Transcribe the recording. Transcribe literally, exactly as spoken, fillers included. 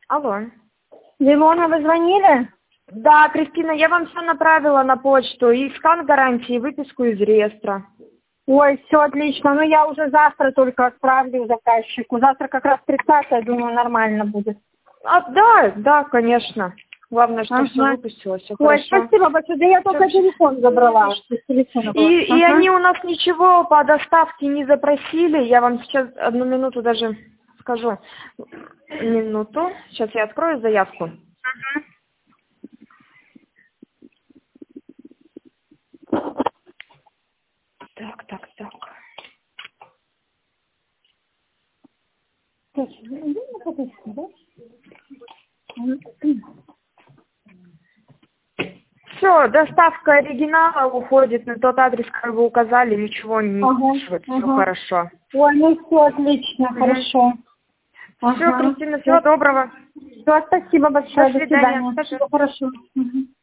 Алло. Илона, вы звонили? Да, Кристина, я вам все направила на почту. И скан гарантии, и выписку из реестра. Ой, все отлично. Ну, я уже завтра только отправлю заказчику. Завтра как раз тридцатое, думаю, нормально будет. А, да, да, конечно. Главное, что Ага. все выпустилось, все Ой, хорошо. спасибо большое. Да я только Всё. телефон забрала. С телефона была. И, и Ага. они у нас ничего по доставке не запросили. Я вам сейчас одну минуту даже скажу. Минуту. Сейчас я открою заявку. Ага. Так, так, так. Все, доставка оригинала уходит на тот адрес, как вы указали, ничего не Ага, спрашивает, ага. все хорошо. Ой, ну все отлично, Угу. хорошо. Все, Ага. Кристина, всего доброго. Все, спасибо большое. До До свидания. свидания. Спасибо. Всего хорошо. Угу.